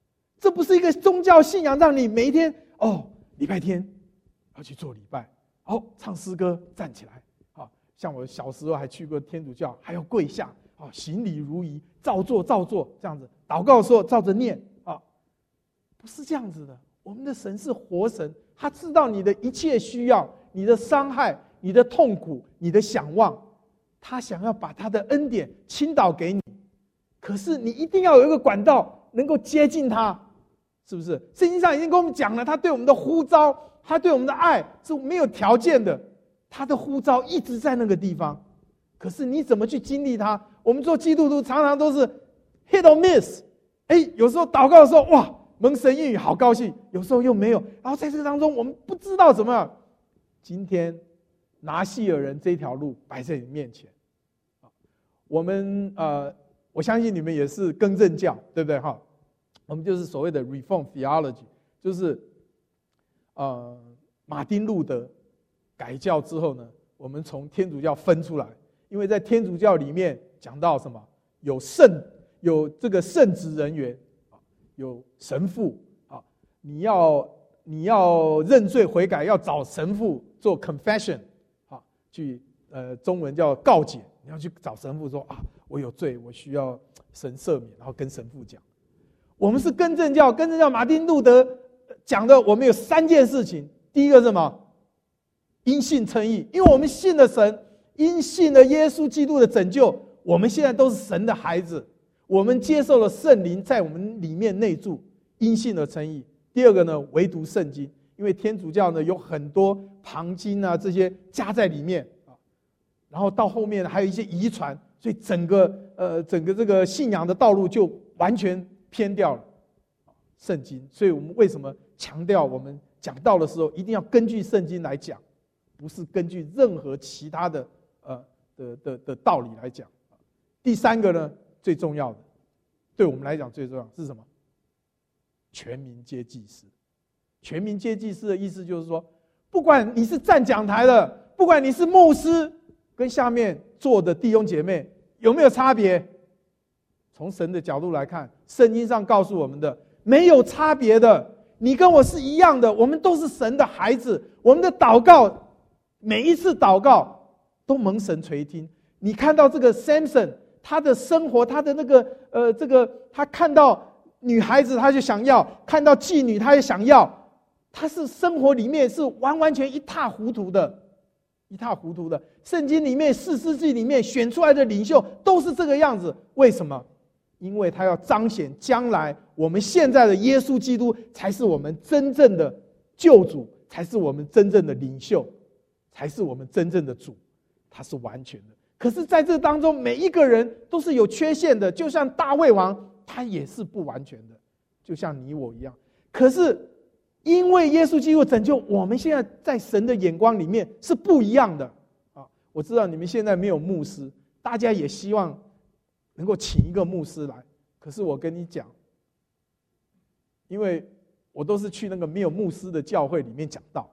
S1: 这不是一个宗教信仰，让你每一天哦，礼拜天要去做礼拜，哦，唱诗歌，站起来，啊，像我小时候还去过天主教，还要跪下，啊，行礼如仪，照做照做，这样子，祷告的时候照着念，啊，不是这样子的。我们的神是活神，他知道你的一切需要，你的伤害，你的痛苦，你的想望，他想要把他的恩典倾倒给你。可是你一定要有一个管道能够接近他，是不是？圣经上已经跟我们讲了，他对我们的呼召，他对我们的爱是没有条件的，他的呼召一直在那个地方。可是你怎么去经历他？我们做基督徒常常都是 hit or miss， 哎，有时候祷告的时候，哇，蒙神应允，好高兴；有时候又没有。然后在这个当中，我们不知道怎么样。今天拿细尔人这条路摆在你面前，我们呃。我相信你们也是更正教，对不对哈？我们就是所谓的 Reform Theology， 就是呃马丁路德改教之后呢，我们从天主教分出来，因为在天主教里面讲到什么，有圣有这个圣职人员，有神父啊，你要你要认罪悔改，要找神父做 confession 啊，去呃中文叫告解，你要去找神父说啊。我有罪，我需要神赦免，然后跟神父讲。我们是更正教，更正教马丁路德讲的，我们有三件事情。第一个是什么？因信称义，因为我们信了神，因信了耶稣基督的拯救，我们现在都是神的孩子，我们接受了圣灵在我们里面内住，因信而称义。第二个呢，唯独圣经，因为天主教呢有很多旁经啊这些加在里面啊，然后到后面还有一些遗传。所以整个呃整个这个信仰的道路就完全偏掉了圣经。所以我们为什么强调我们讲道的时候一定要根据圣经来讲，不是根据任何其他的呃的的的道理来讲。第三个呢，最重要的，对我们来讲最重要是什么？全民皆祭司。全民皆祭司的意思就是说，不管你是站讲台的，不管你是牧师，跟下面坐的弟兄姐妹有没有差别？从神的角度来看，圣经上告诉我们的没有差别的，你跟我是一样的，我们都是神的孩子，我们的祷告每一次祷告都蒙神垂听。你看到这个 Samson， 他的生活，他的那个呃这个他看到女孩子他就想要，看到妓女他也想要，他是生活里面是完完全一塌糊涂的。一塌糊涂的，圣经里面士师记里面选出来的领袖都是这个样子。为什么？因为他要彰显将来我们现在的耶稣基督才是我们真正的救主，才是我们真正的领袖，才是我们真正的主，他是完全的。可是在这当中每一个人都是有缺陷的，就像大卫王他也是不完全的，就像你我一样。可是因为耶稣基督拯救，我们现在在神的眼光里面是不一样的啊！我知道你们现在没有牧师，大家也希望能够请一个牧师来。可是我跟你讲，因为我都是去那个没有牧师的教会里面讲道，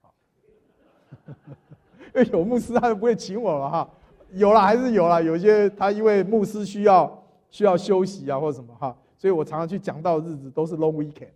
S1: 因为有牧师他就不会请我了哈。有了还是有了，有些他因为牧师需要需要休息啊或者什么哈，所以我常常去讲道的日子都是 long weekend。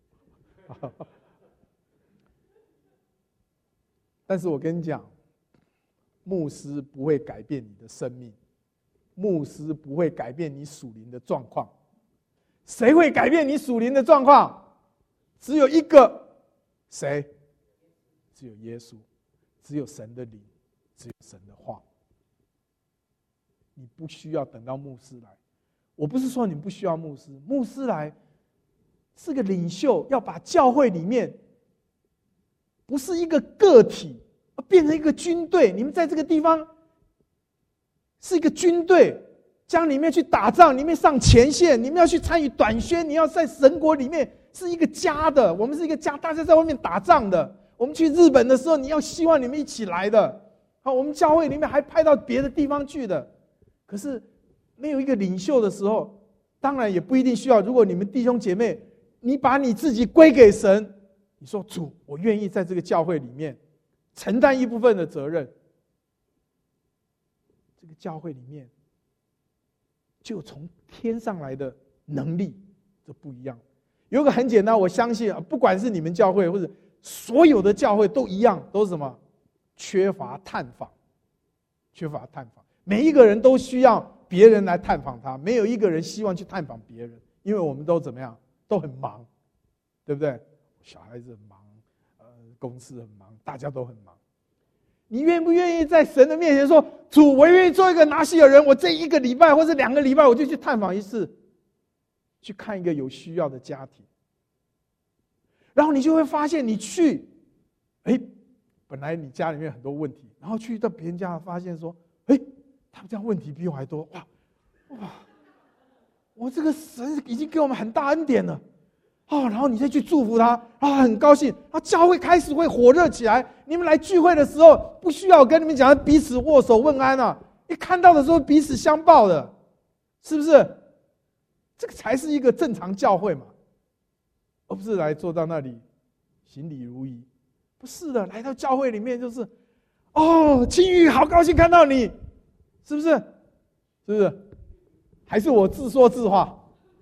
S1: 但是我跟你讲，牧师不会改变你的生命，牧师不会改变你属灵的状况。谁会改变你属灵的状况？只有一个，谁？只有耶稣，只有神的灵，只有神的话。你不需要等到牧师来。我不是说你不需要牧师，牧师来是个领袖，要把教会里面不是一个个体，而变成一个军队。你们在这个地方是一个军队，将里面去打仗，里面上前线，你们要去参与短宣，你要在神国里面是一个家的。我们是一个家，大家在外面打仗的。我们去日本的时候，你要希望你们一起来的。好，我们教会里面还派到别的地方去的。可是没有一个领袖的时候，当然也不一定需要。如果你们弟兄姐妹，你把你自己归给神，你说主，我愿意在这个教会里面承担一部分的责任，这个教会里面就从天上来的能力，这不一样。 有一个很简单，我相信不管是你们教会或者所有的教会都一样，都是什么？缺乏探访，缺乏探访。每一个人都需要别人来探访他，没有一个人希望去探访别人，因为我们都怎么样？都很忙，对不对？小孩子很忙，呃，公司很忙，大家都很忙。你愿不愿意在神的面前说：“主，我愿意做一个拿西尔人，我这一个礼拜或者两个礼拜，我就去探访一次，去看一个有需要的家庭。”然后你就会发现，你去，哎，本来你家里面很多问题，然后去到别人家发现说：“哎，他们家问题比我还多，哇哇！我这个神已经给我们很大恩典了。”哦，然后你再去祝福他啊，很高兴啊，教会开始会火热起来。你们来聚会的时候，不需要跟你们讲彼此握手问安啊，一看到的时候彼此相抱的，是不是？这个才是一个正常教会嘛，而不是来坐到那里行礼如仪。不是的，来到教会里面就是，哦，青玉，好高兴看到你，是不是？是不是？还是我自说自话？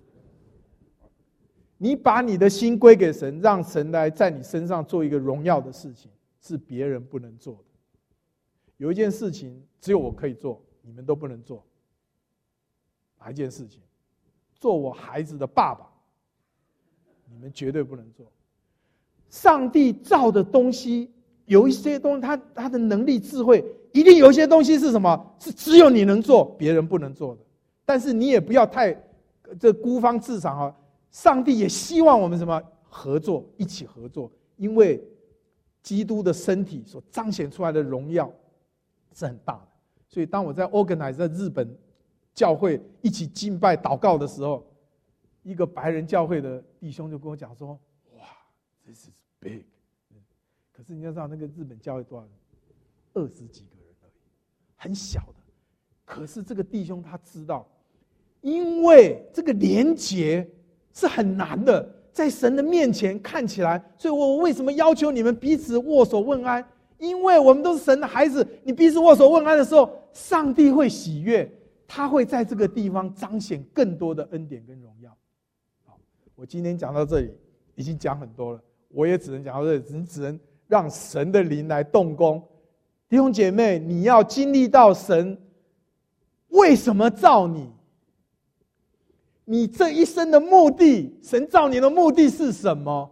S1: 你把你的心归给神，让神来在你身上做一个荣耀的事情，是别人不能做的。有一件事情只有我可以做，你们都不能做。哪一件事情？做我孩子的爸爸，你们绝对不能做。上帝造的东西，有一些东西他他的能力智慧，一定有一些东西是什么？是只有你能做，别人不能做的。但是你也不要太这孤芳自赏啊。上帝也希望我们什么？合作，一起合作，因为基督的身体所彰显出来的荣耀是很大的。所以当我在 organize 在日本教会一起敬拜祷告的时候，一个白人教会的弟兄就跟我讲说：“哇 ，this is big。”可是你要知道，那个日本教会多少人？二十几个人而已，很小的。可是这个弟兄他知道，因为这个连结是很难的，在神的面前看起来，所以我为什么要求你们彼此握手问安？因为我们都是神的孩子，你彼此握手问安的时候，上帝会喜悦，他会在这个地方彰显更多的恩典跟荣耀。好，我今天讲到这里，已经讲很多了，我也只能讲到这里，只能只能让神的灵来动工。弟兄姐妹，你要经历到神为什么造你？你这一生的目的，神造你的目的是什么？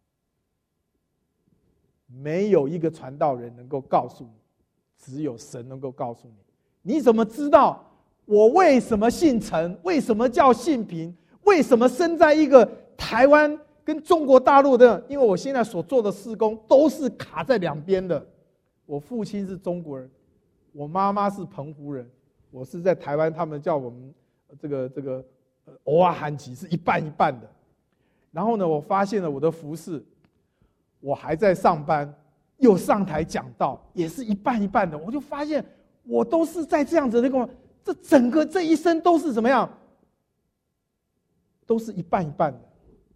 S1: 没有一个传道人能够告诉你，只有神能够告诉你。你怎么知道我为什么姓陈？为什么叫姓平？为什么生在一个台湾跟中国大陆的？因为我现在所做的事工都是卡在两边的。我父亲是中国人，我妈妈是澎湖人，我是在台湾，他们叫我们这个这个。偶尔韩籍是一半一半的，然后呢，我发现了我的服事，我还在上班，又上台讲道，也是一半一半的。我就发现我都是在这样子的那个，这整个这一生都是怎么样？都是一半一半的。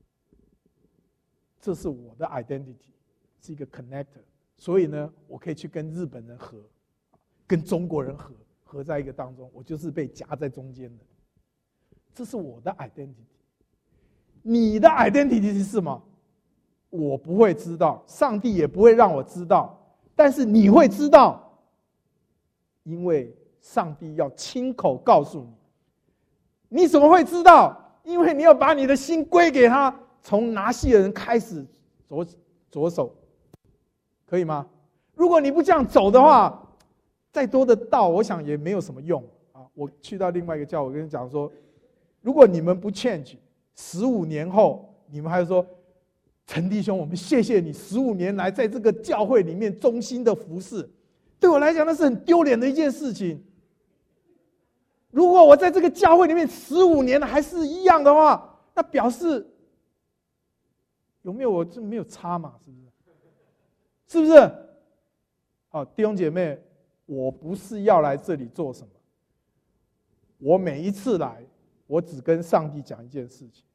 S1: 这是我的 identity， 是一个 connector， 所以呢，我可以去跟日本人合，跟中国人合，合在一个当中，我就是被夹在中间的。这是我的 identity， 你的 identity 是什么？我不会知道，上帝也不会让我知道，但是你会知道，因为上帝要亲口告诉你。你怎么会知道？因为你要把你的心归给他，从拿西尔人开始着着手，可以吗？如果你不这样走的话，再多的道，我想也没有什么用啊。我去到另外一个教，我跟你讲说。如果你们不 change， 十五年后你们还说陈弟兄，我们谢谢你十五年来在这个教会里面忠心的服侍，对我来讲那是很丢脸的一件事情。如果我在这个教会里面十五年了还是一样的话，那表示有没有我这没有差嘛？是不是？是不是？好，弟兄姐妹，我不是要来这里做什么，我每一次来。我只跟上帝讲一件事情，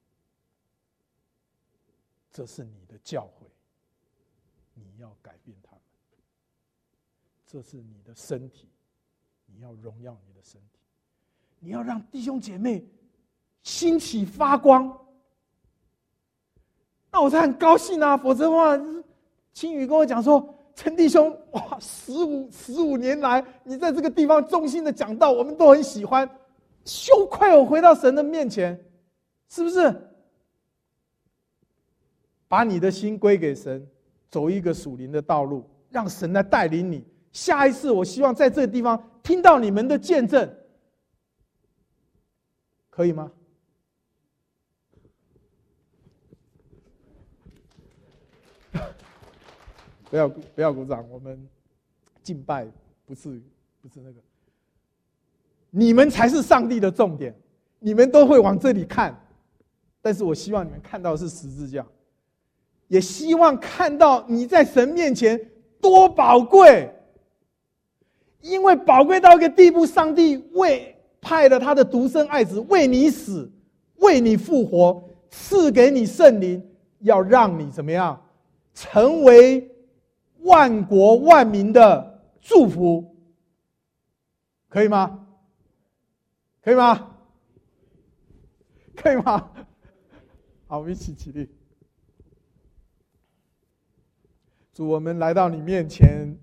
S1: 这是你的教会，你要改变他们；这是你的身体，你要荣耀你的身体，你要让弟兄姐妹兴起发光。 那我才很高兴啊。否则的话，青宇跟我讲说，陈弟兄，哇，十五十五年来，你在这个地方衷心的讲道，我们都很喜欢，羞愧我回到神的面前，是不是？把你的心归给神，走一个属灵的道路，让神来带领你。下一次，我希望在这个地方听到你们的见证，可以吗？不要不要鼓掌，我们敬拜不是不是那个，你们才是上帝的重点，你们都会往这里看，但是我希望你们看到的是十字架，也希望看到你在神面前多宝贵，因为宝贵到一个地步，上帝为派了他的独生爱子为你死，为你复活，赐给你圣灵，要让你怎么样，成为万国万民的祝福，可以吗？可以吗？可以吗？好，我们一起起立。主，我们来到你面前，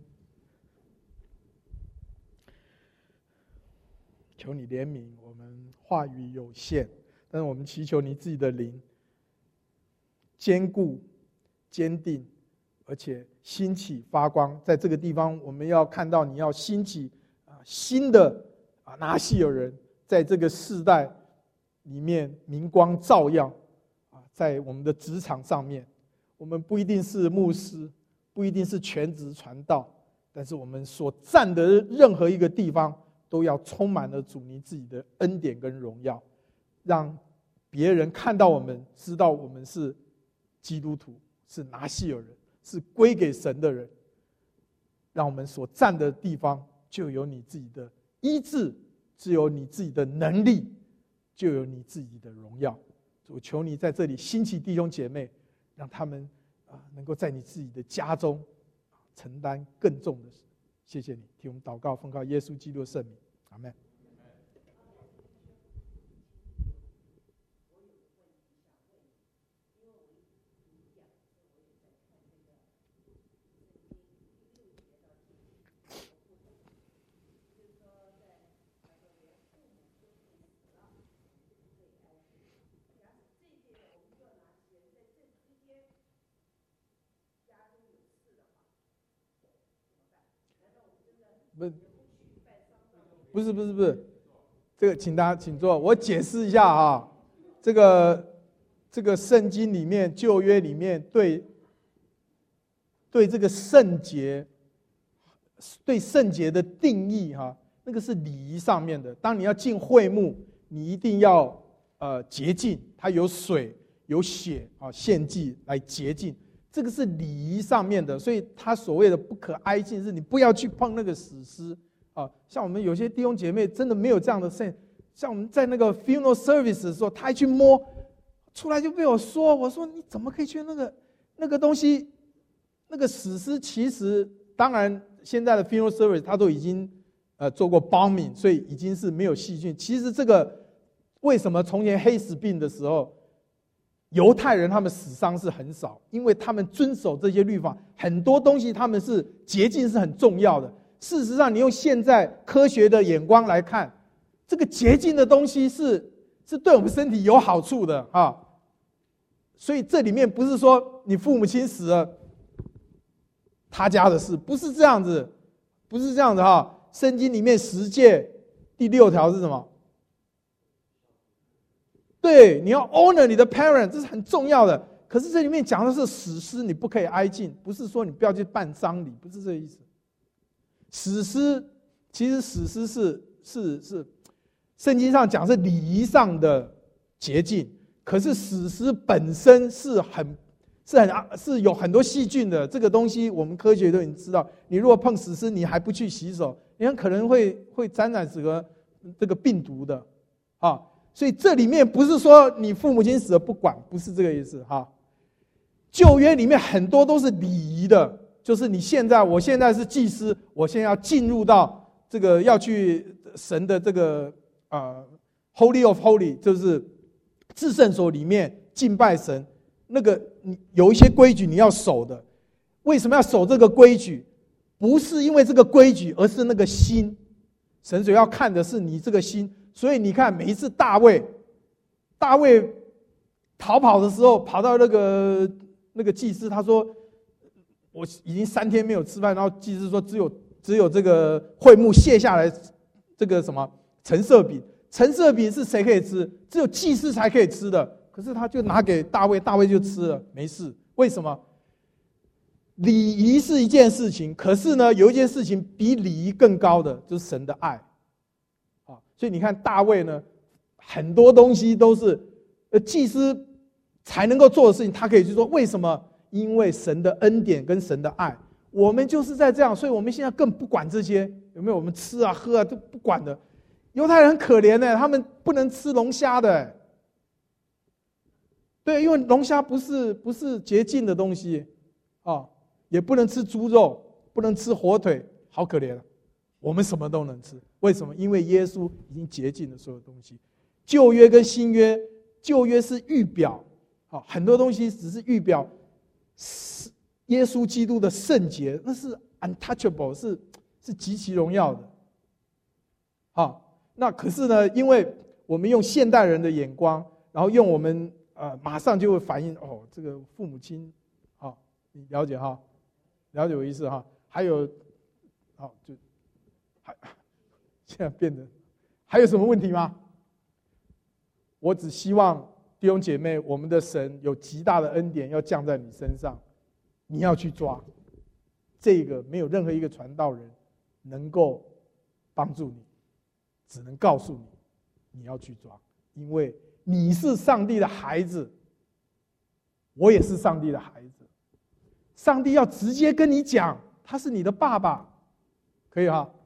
S1: 求你怜悯，我们话语有限，但是我们祈求你自己的灵坚固、坚定，而且兴起发光。在这个地方，我们要看到你要兴起啊新的啊拿细尔人，在这个世代里面明光照耀啊，在我们的职场上面，我们不一定是牧师，不一定是全职传道，但是我们所站的任何一个地方，都要充满了主你自己的恩典跟荣耀，让别人看到我们，知道我们是基督徒，是拿细尔人，是归给神的人。让我们所站的地方就有你自己的医治，只有你自己的能力，就有你自己的荣耀。我求你在这里兴起弟兄姐妹，让他们能够在你自己的家中承担更重的事。谢谢你，替我们祷告，奉靠耶稣基督的圣名，阿们。不是不是不是，这个请大家请坐，我解释一下啊，这个这个圣经里面旧约里面对对这个圣洁对圣洁的定义哈、啊，那个是礼仪上面的。当你要进会幕，你一定要呃洁净，它有水有血啊献祭来洁净，这个是礼仪上面的。所以他所谓的不可挨近，是你不要去碰那个死尸。啊，像我们有些弟兄姐妹真的没有这样的圣，像我们在那个 funeral service 的时候，他还去摸，出来就被我说，我说你怎么可以去那个那个东西，那个死尸其实当然现在的 funeral service 他都已经呃做过包敏，所以已经是没有细菌。其实这个为什么从前黑死病的时候，犹太人他们死伤是很少，因为他们遵守这些律法，很多东西他们是洁净是很重要的。事实上，你用现在科学的眼光来看，这个洁净的东西是是对我们身体有好处的啊。所以这里面不是说你父母亲死了，他家的事，不是这样子，不是这样子哈。圣经里面十诫第六条是什么？对，你要 honor 你的 parent， 这是很重要的。可是这里面讲的是死尸，你不可以挨近，不是说你不要去办丧礼，不是这个意思。死尸其实死尸是是是，圣经上讲是礼仪上的洁净，可是死尸本身是很是很是有很多细菌的。这个东西我们科学都已经知道，你如果碰死尸，你还不去洗手，你很可能会会沾染这个这个病毒的啊。所以这里面不是说你父母亲死了不管，不是这个意思哈。旧约里面很多都是礼仪的。就是你现在，我现在是祭司，我现在要进入到这个要去神的这个呃 Holy of Holy， 就是至圣所里面敬拜神。 那个有一些规矩你要守的。为什么要守这个规矩？不是因为这个规矩，而是那个心。神所要看的是你这个心。所以你看，每一次大卫，大卫逃跑的时候，跑到那个那个祭司，他说：“我已经三天没有吃饭。”然后祭司说：“只有只有这个会幕卸下来这个什么陈设饼，陈设饼是谁可以吃？只有祭司才可以吃的。可是他就拿给大卫，大卫就吃了，没事。为什么？礼仪是一件事情，可是呢，有一件事情比礼仪更高的，就是神的爱。啊，所以你看大卫呢，很多东西都是呃祭司才能够做的事情，他可以去做。为什么？因为神的恩典跟神的爱。我们就是在这样，所以我们现在更不管这些有没有，我们吃啊喝啊都不管的。犹太人很可怜呢，他们不能吃龙虾的。对，因为龙虾不是不是洁净的东西啊。也不能吃猪肉，不能吃火腿，好可怜啊！我们什么都能吃，为什么？因为耶稣已经洁净了所有东西。旧约跟新约，旧约是预表，好，很多东西只是预表耶稣基督的圣洁，那是 untouchable， 是是极其荣耀的。好，那可是呢，因为我们用现代人的眼光，然后用我们呃马上就会反应，哦，这个父母亲，好，你了解哈？了解我意思哈？还有，好，就还现在变得还有什么问题吗？我只希望弟兄姐妹，我们的神有极大的恩典要降在你身上，你要去抓。这个没有任何一个传道人能够帮助你，只能告诉你，你要去抓，因为你是上帝的孩子，我也是上帝的孩子。上帝要直接跟你讲，他是你的爸爸，可以哈？